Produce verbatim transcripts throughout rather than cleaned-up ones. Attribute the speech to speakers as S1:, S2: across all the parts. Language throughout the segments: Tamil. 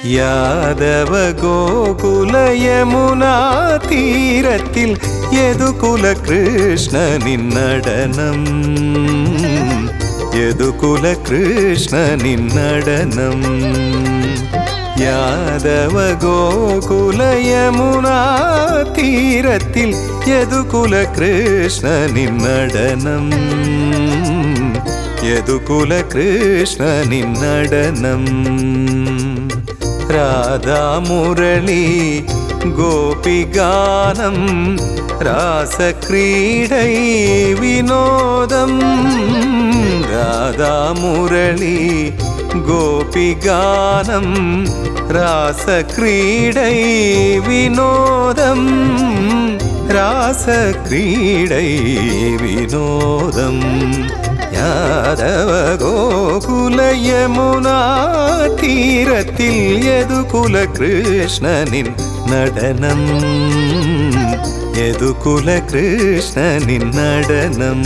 S1: யாதவ கோகுல யமுனா தீரத்தில் யதுகுல கிருஷ்ணனின் நடனம் யதுகுல கிருஷ்ணனின் நடனம் யாதவ கோகுல யமுனா தீரத்தில் யதுகுல கிருஷ்ணனின் நடனம் யதுகுல கிருஷ்ணனின் நடனம் ராதா முரளி கோபிகானம் ராசக்ரீடை வினோதம் ராதா முரளி கோபிகானம் ராசக்ரீடை வினோதம் ராசக்ரீடை வினோதம் யாதவ கோகுல யமுனா தீரத்தில் யதுகுல கிருஷ்ணனின் நடனம் யதுகுல கிருஷ்ணனின் நடனம்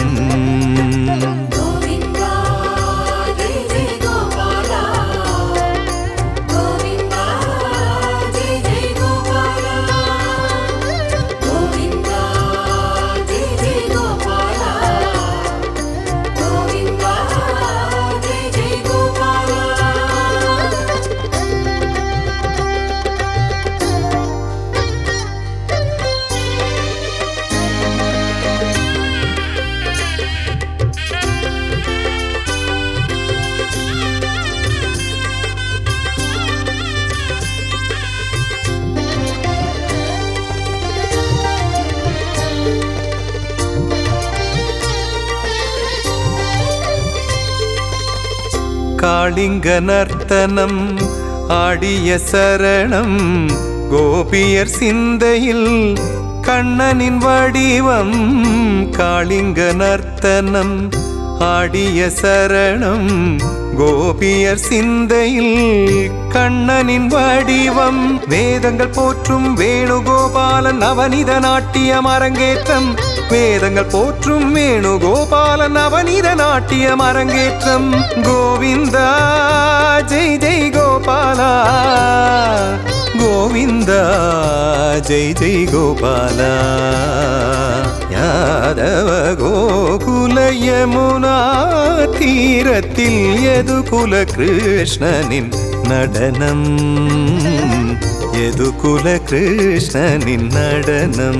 S1: காளிங்க நர்த்தனம் ஆடிய சரணம் கோபியர் சிந்தையில் கண்ணனின் வடிவம் காளிங்க நர்த்தனம் ஆடிய சரணம் கோபியர் சிந்தையில் கண்ணனின் வடிவம் வேதங்கள் போற்றும் வேணுகோபாலன் நவநீத நாட்டியம் அரங்கேற்றம் வேதங்கள் போற்றும் வேணுகோபாலன் நவநீத நாட்டியம் அரங்கேற்றம் கோவிந்தா ஜெய் ஜெய் கோபாலா கோவிந்தா ஜெய் ஜெய் கோபாலா யாதவ கோகுல யமுனா தீரத்தில் யதுகுல கிருஷ்ணனின் நடனம் யதுகுல கிருஷ்ணனின் நடனம்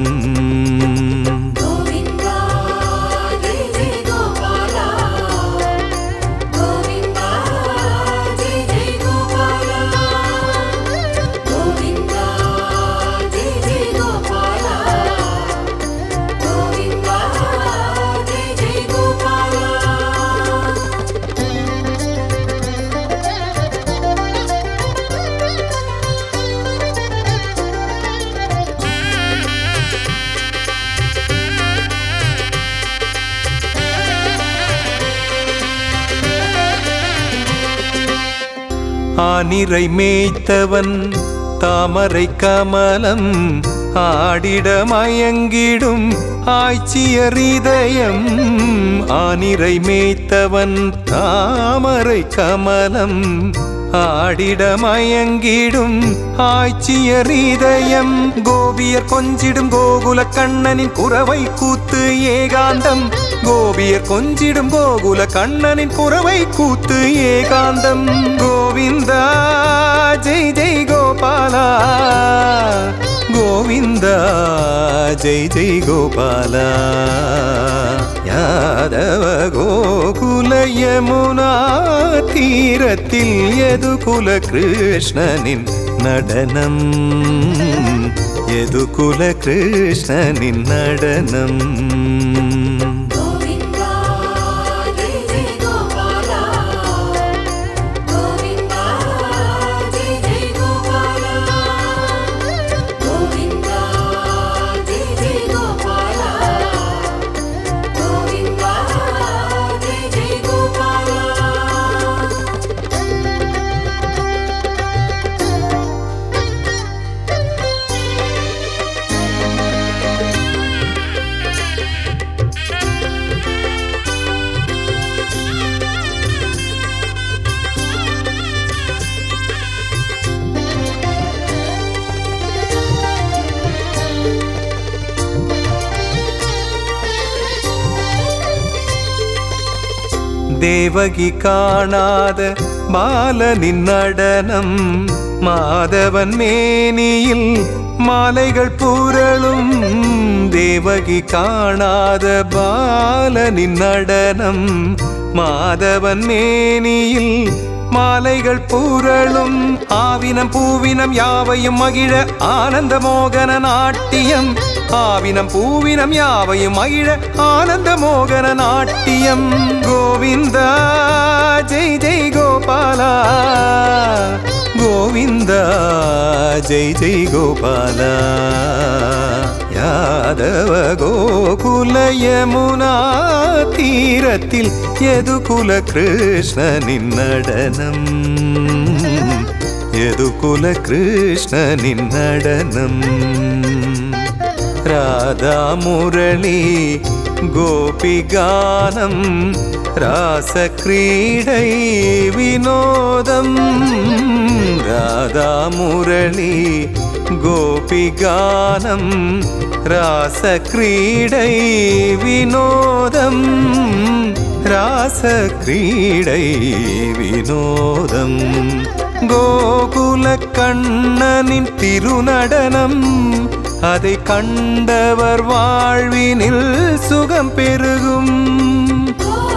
S1: ஆனிரை மேய்த்தவன் தாமரை கமலம் ஆடிட மயங்கிடும் ஆய்ச்சியர் இதயம் ஆனிரை மேய்த்தவன் தாமரை கமலம் ஆடிட மயங்கிடும் ஆய்ச்சியர் இதயம் கோபியர் கொஞ்சிடும் கோகுல கண்ணனின் குரவை கூத்து ஏகாந்தம் கோபியர் கொஞ்சிடும் கோகுல கண்ணனின் குரவை கூத்து ஏகாந்தம் கோவிந்தா ஜெய் ஜெய் கோபாலா கோவிந்தா ஜெய் ஜெய் கோபாலா யாதவ கோகுல யமுனா தீரத்தில் யதுகுல கிருஷ்ணனின் நடனம் யதுகுல கிருஷ்ணனின் நடனம் தேவகி காணாத பாலனின் நடனம் மாதவன் மேனியில் மாலைகள் புரளும். தேவகி காணாத பாலனின் நடனம் மாதவன் மேனியில் மாலைகள் புரளும். ஆவினம் பூவினம் யாவையும் மகிழ ஆனந்த மோகன நாட்டியம். ஆவினம் பூவினம் யாவையும் மகிழ ஆனந்த மோகன நாட்டியம். கோவிந்தா ஜெய் ஜெய் கோபாலா, கோவிந்தா ஜெய் ஜெய் கோபாலா. யாதவ கோகுல யமுனா தீரத்தில் யதுகுல கிருஷ்ணனின் நடனம். யதுகுல கிருஷ்ணனின் நடனம். ராதா முரளி கோபிகானம் ராசக்ரீடை வினோதம். ராதா முரளி கோபிகானம் ராசக்ரீடை வினோதம். ராசக்ரீடை வினோதம். கோகுல கண்ணனின் திருநடனம் அதை கண்டவர் வாழ்வினில் சுகம் பெருகும்.